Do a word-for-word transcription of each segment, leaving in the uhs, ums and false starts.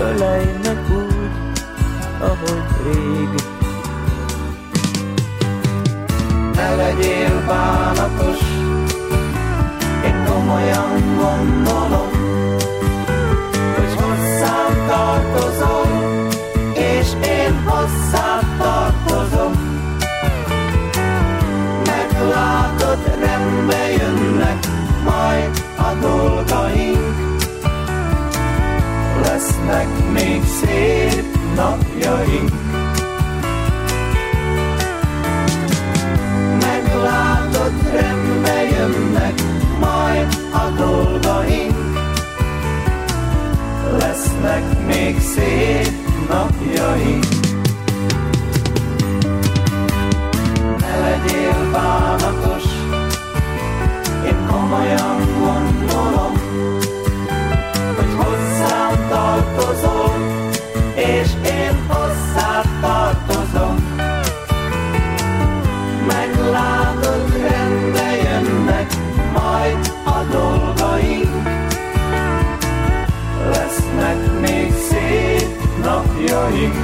ölelj meg úgy, ahogy rég. Ne legyél bánatos, én komolyan gondolom, hogy hozzám tartozol, és én hozzád tartozom. Meglátod, rendbe jönnek majd a dolgaink, lesznek még szép napjaink. Meglátod, rendbe jönnek majd a dolgaink, lesznek még szép napjaink. Ne legyél bánatos, én komolyan gondolom, hogy hozzám tartozol, és én hozzád tartozom. Meglátod, rendbe jönnek majd a dolgaink, lesznek még szép napjaink.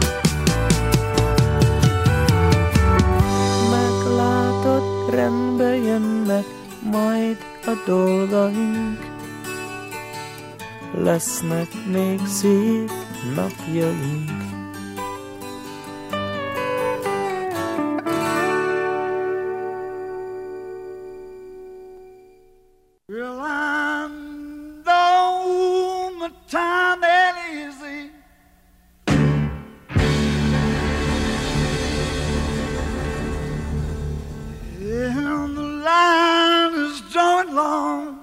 Meglátod, rendbe jönnek majd a dolgaink, lesznek még szép napjaink. Well, I know my time ain't easy, and the line is drawing long.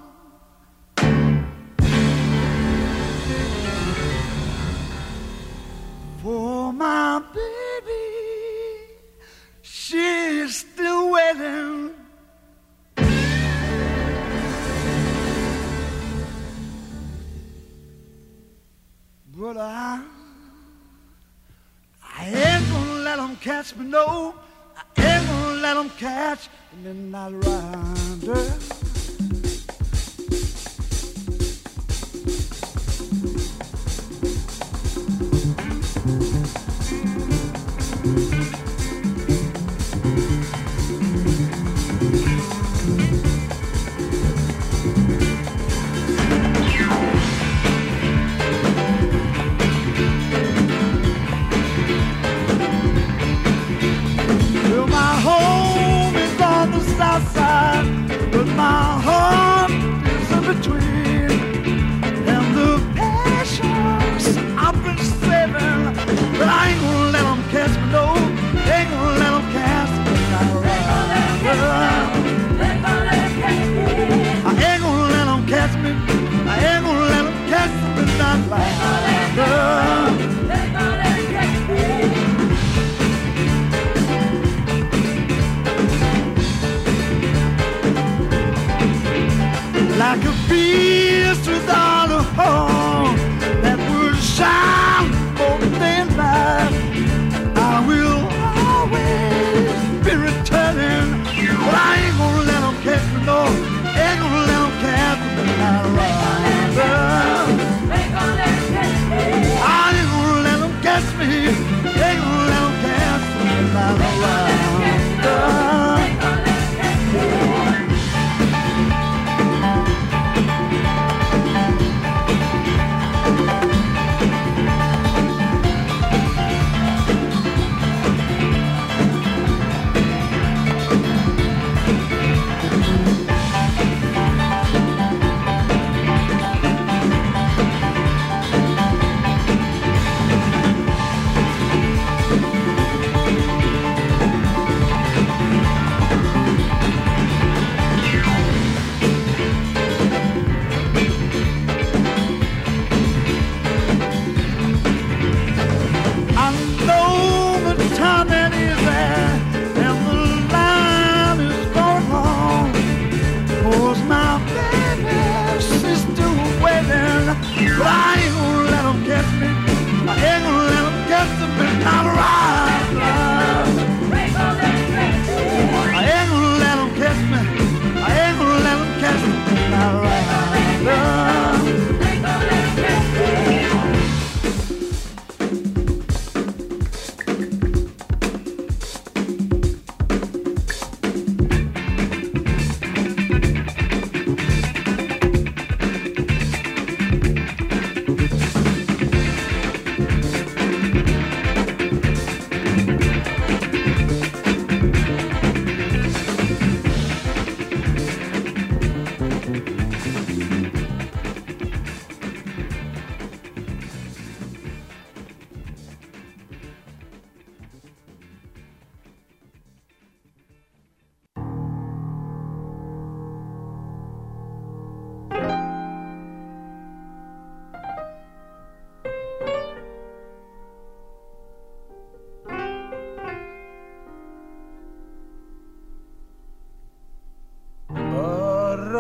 For my baby, she's still waiting. But I, I ain't gonna let them catch me, no. I ain't gonna let them catch the midnight rider. My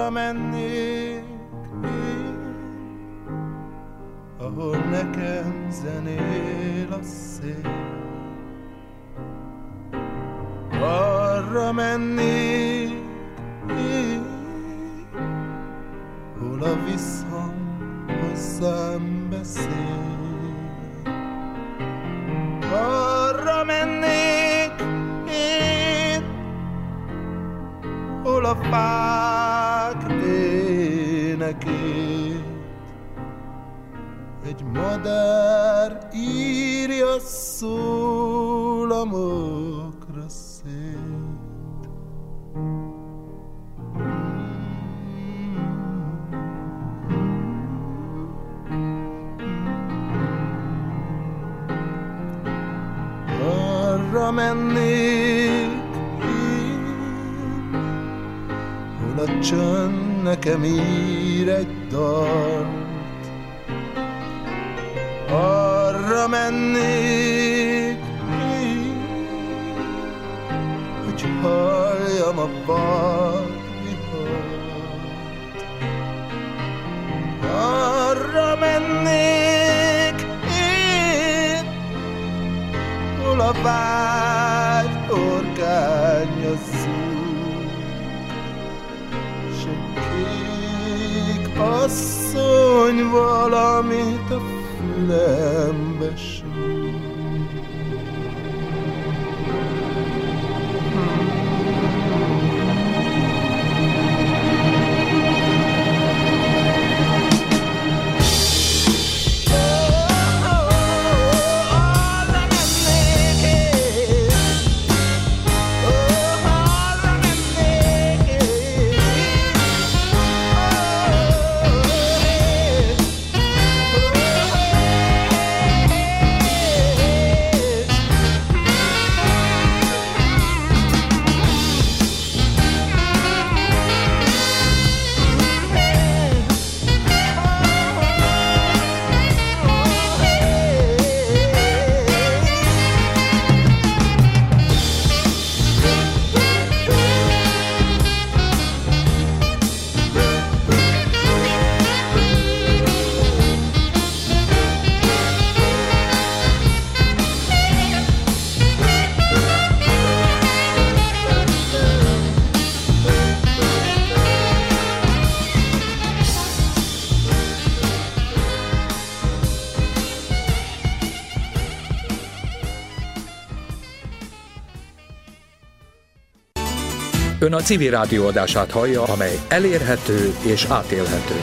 arra mennék én, ahol nekem zenél a szél. Arra mennék én, hol a visszhang hozzám beszél. Arra mennék én, hol a fák énekét egy madár írja szólamokra szét. Arra mennék én, hol a csönd nekem ír egy dalt. Arra mennék én, hogy halljam a vadvihart. Arra mennék én, hol a vágy orgánya zúg, s egy kék asszony valamit a fülembe súg. Ön a Civil Rádió adását hallja, amely elérhető és átélhető.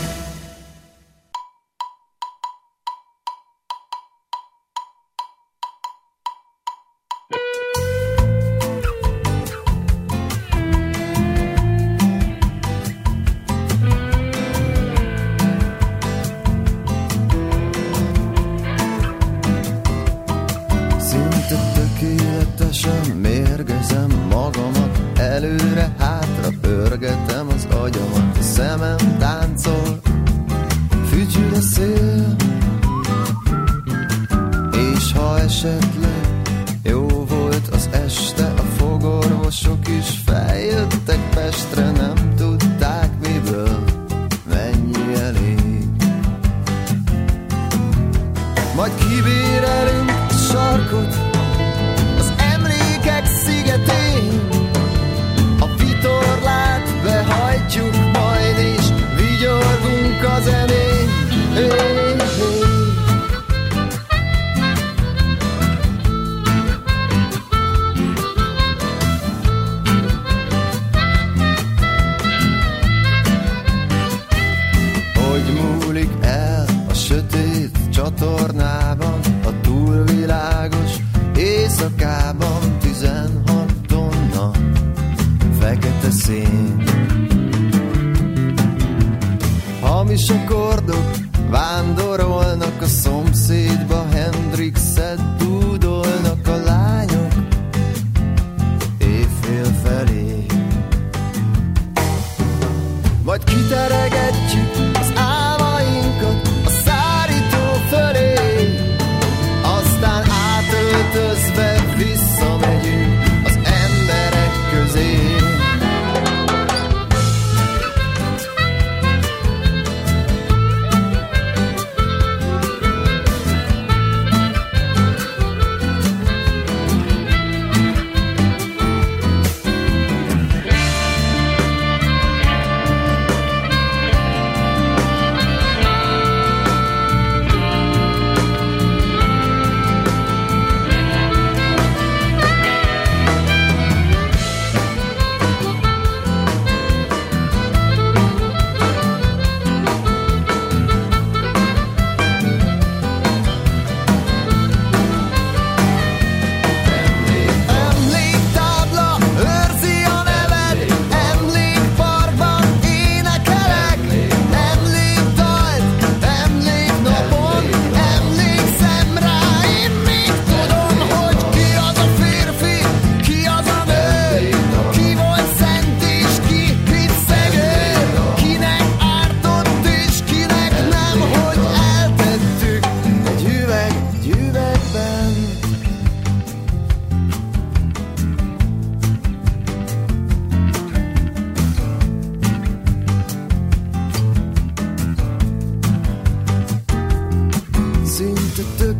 Szinte tökéletesen mérgezem magamat, előre-hátra pörgetem az agyamat, a szemem táncol, fütyül a szél, és ha esetleg jó volt az este, a fogorvosok is feljöttek Pestre, nem tudták miből, mennyi elég. Majd kibérelünk a sarkot az emlékek szigetén, a vitorlát behajtjuk majd, és vigyorgunk a zenén. Hey, hey. Hogy múlik el a sötét csatornában, a túlvilágos éjszakában, tizenhat tonna fekete szén. Hamis akkordok vándorolnak a szomszédba, Hendrixet dúdolnak a lányok évfél felé. Majd kiteregetjük az álmainkat a szárító fölé, aztán átöltözve visszamegyünk az emberek közé.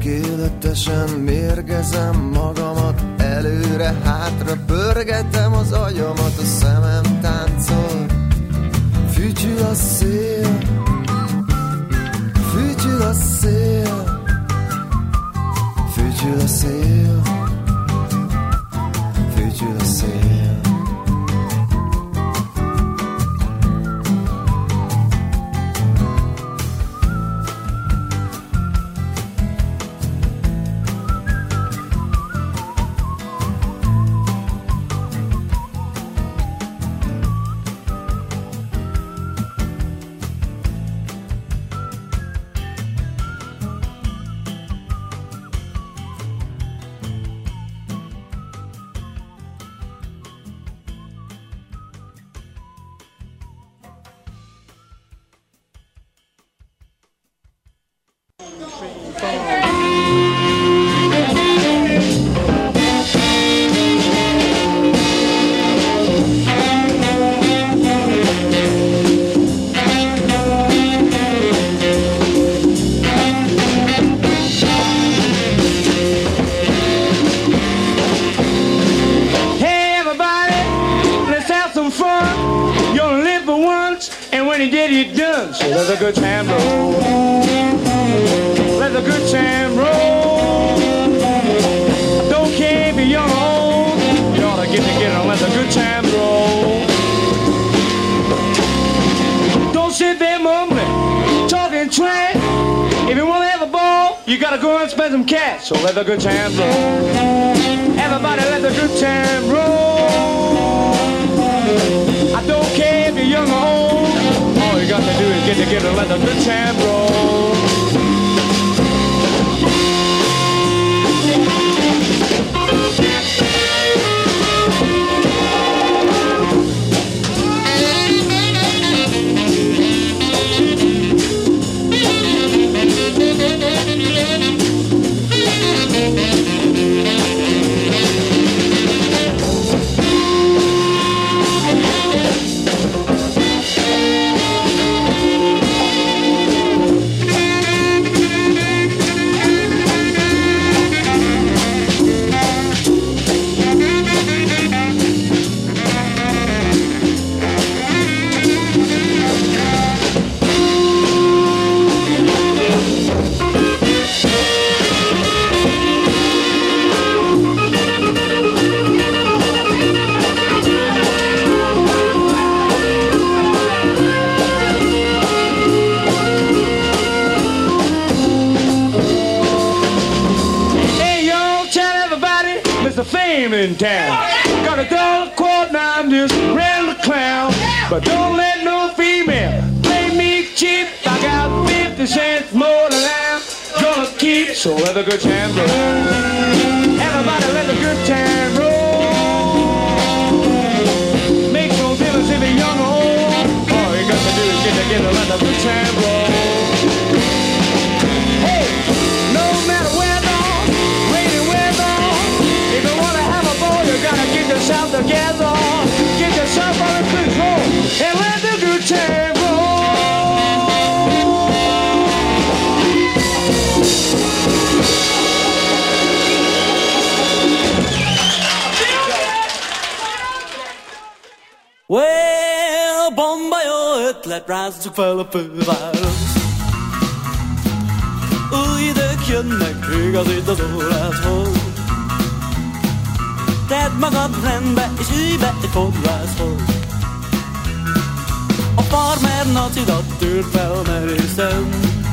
Tökéletesen mérgezem magamat, előre-hátra pörgetem az agyamat, a szemem táncol, fütyül a szél, fütyül a szél, fütyül a szél, fütyül a szél. Let the good time roll. Let the good time roll. Don't care if you're young or old. You ought to get together and let the good time roll. Don't sit there mumbling, talking trash. If you want to have a ball, you got to go and spend some cash. So let the good time roll. Everybody let the good time roll. I don't care if you're young or old. All you got to do is get together and let the good time roll. In town, got a dollar quart, now I'm just around the clown. But don't let no female play me cheap. I got fifty cents more than I'm gonna keep. So let the good time roll. Everybody let the good time roll. Make no difference if you're young or old. All you got to do is get together, let the good time roll. Hey, no matter where though, rainy weather, if you wanna have a ball, you gotta get yourself together. Get yourself under control and let the good time roll. Well, bomba jó ötlet, rázzuk fel a főváros. Új idők jönnek, igaz itt az órádhoz. Tedd magad rendbe, és ülj be egy fodrászhoz. A farmer nacidat tűrt fel merészen.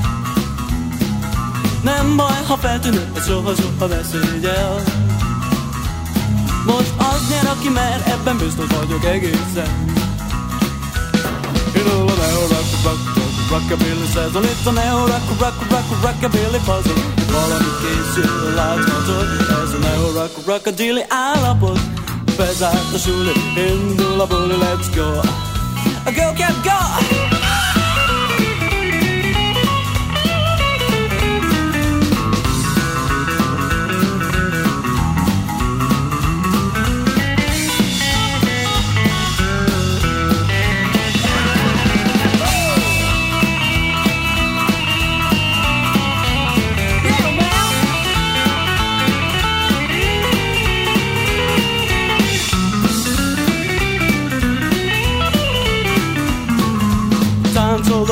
Nem baj, ha feltűnő, ez soha-soha ne szégyel. Most az nyer, aki mer, ebben biztos vagyok egészen. You know the neo-rock-a-rock-a-rockabilly says, and it's a neo-rock-a-rock-a-rock-a-rockabilly puzzle. Valami készül, láthatod, ez a neo-rock-a-rockadilly állapot. Bezárt a suli, indul a buli, let's go. Go, cat, go!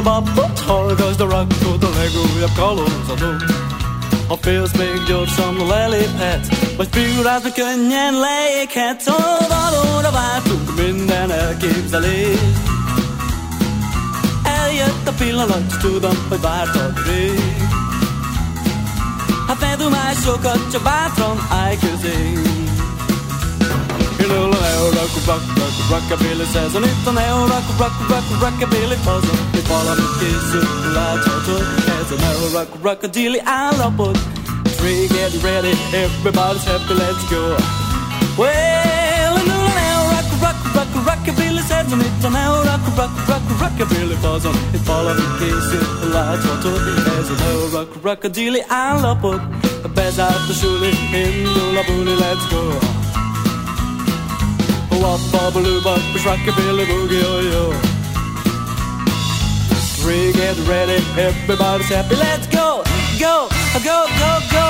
Hol goes the rock to the legújabb kalózadó. A félsz még gyorsan leléphetsz, vagy figurázva könnyen leéghetsz. Hol valóra váltunk minden elképzelés. Eljött a pillanat, s tudom, hogy vártad rég. Hát ne dumálj sokat, csak bátran állj közé. Indul a neo-rock-a-rock-a-rockabilly szezon. Itt a neo-rock-a-rock-a-rock-a-rockabilly fazon. Itt valamit készül, láthatod. Ez a neo-rock-a-rock-a-dilly állapot. Three, get ready, everybody's happy, let's go. Well, indul a neo-rock-a-rock-a-rock-a-rockabilly szezon. Itt a neo-rock-a-rock-a-rock-a-rockabilly fazon. Itt valamit készül, láthatod. Ez a neo-rock-a-rock-a-dilly állapot. Bezárt a suli, indul a buli, let's go. Wop, bubble, bop, rockabilly, boogie, oh, yo. Three, get ready, everybody's happy, let's go, go, go, go, go.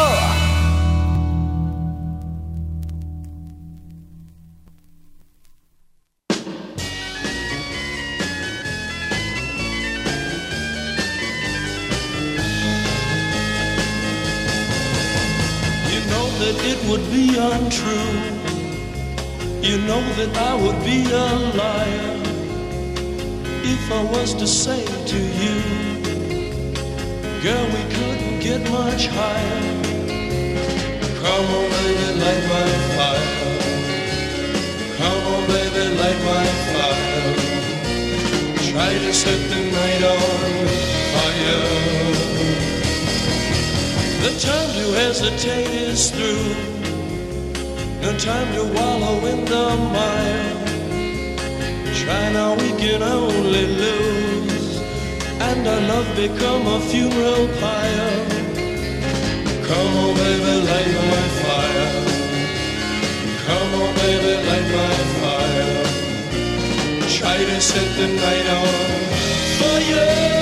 You know that it would be untrue. You know that I would be a liar if I was to say to you, girl, we couldn't get much higher. Come on, baby, light my fire. Come on, baby, light my fire. Try to set the night on fire. The time to hesitate is through. No time to wallow in the mire. Try now, we can only lose, and our love become a funeral pyre. Come on, baby, light my fire. Come on, baby, light my fire. Try to set the night on fire.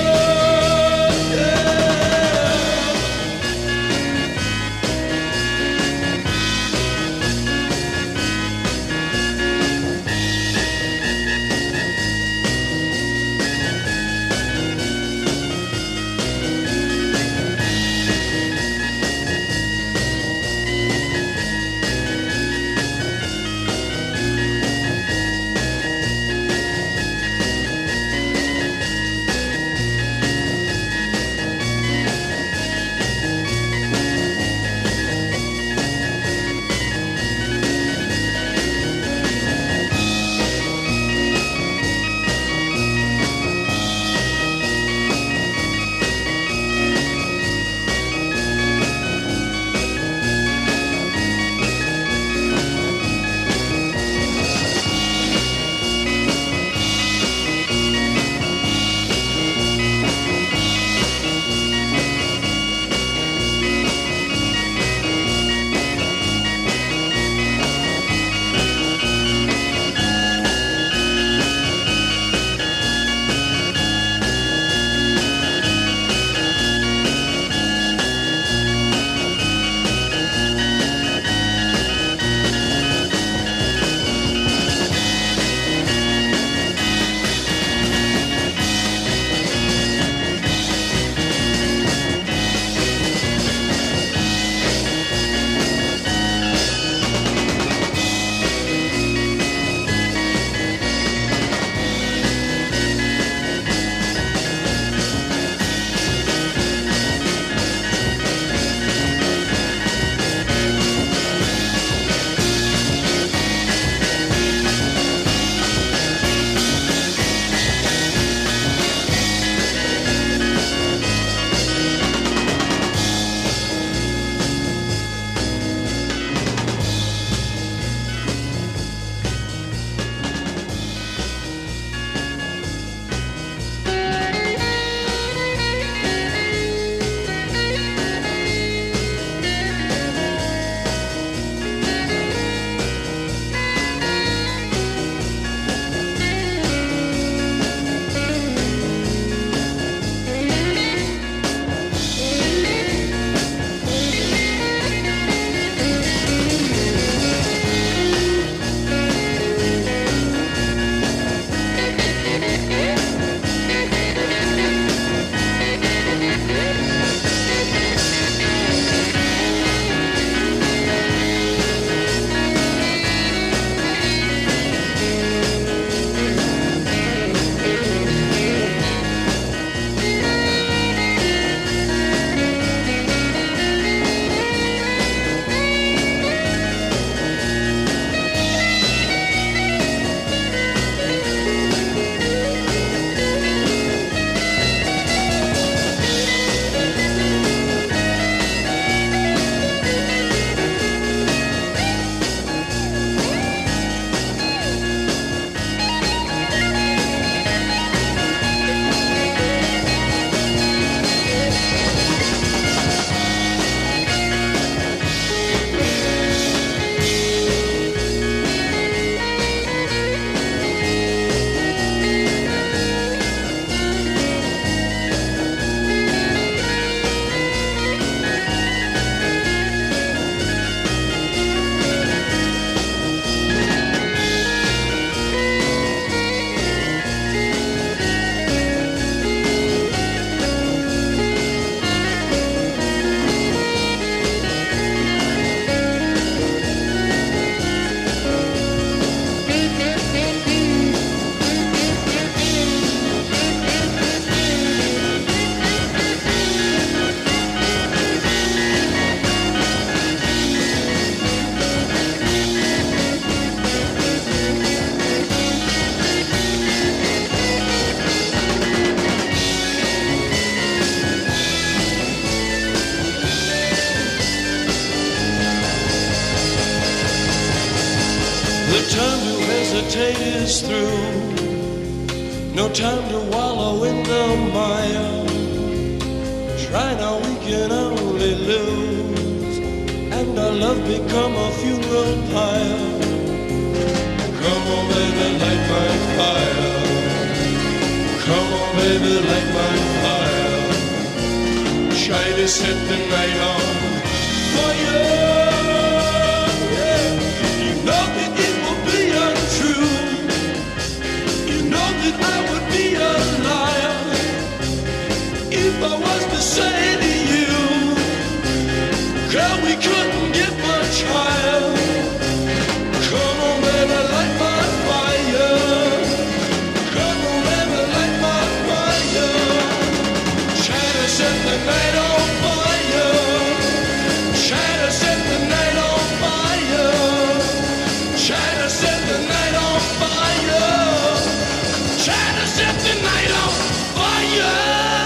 hesitate is through. No time to wallow in the mire. Try now, we can only lose, and our love become a funeral pyre. Come on, baby, light my fire. Come on, baby, light my fire. Try to set the night on fire. Yeah. You know that it will be untrue. You know that I would be a liar if I was to say to you, girl, we couldn't get much higher. Come on, baby, light my fire. Come on, baby, light my fire. Try to set the night on fire. Try to set the night on fire. Try to set the night on fire. Try to set the night on fire.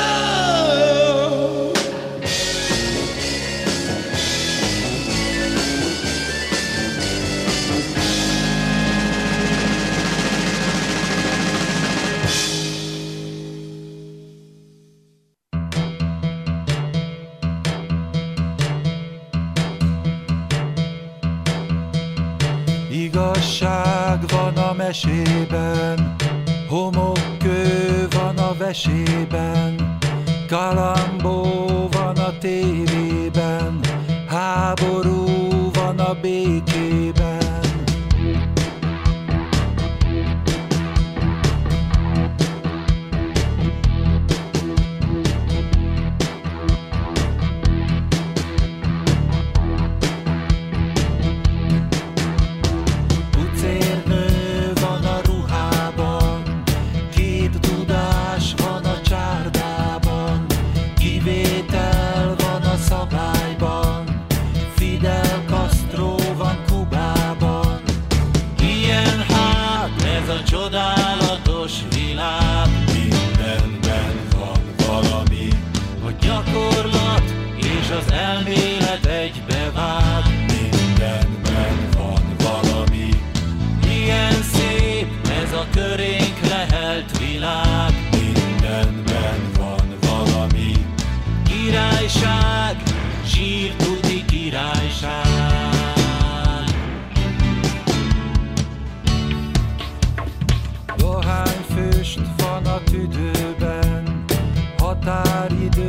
Igazság van a mesében, homokkő van a vesében, galambó van a tévében, háború van a békében. Csodálatos világ, mindenben van valami, a gyakorlat és az elmélet egybevág, mindenben van valami. Milyen szép ez a körénk lehelt világ, mindenben van valami. Királyság, zsírtuti királyság. Dohányfüst van a tüdőben, határidő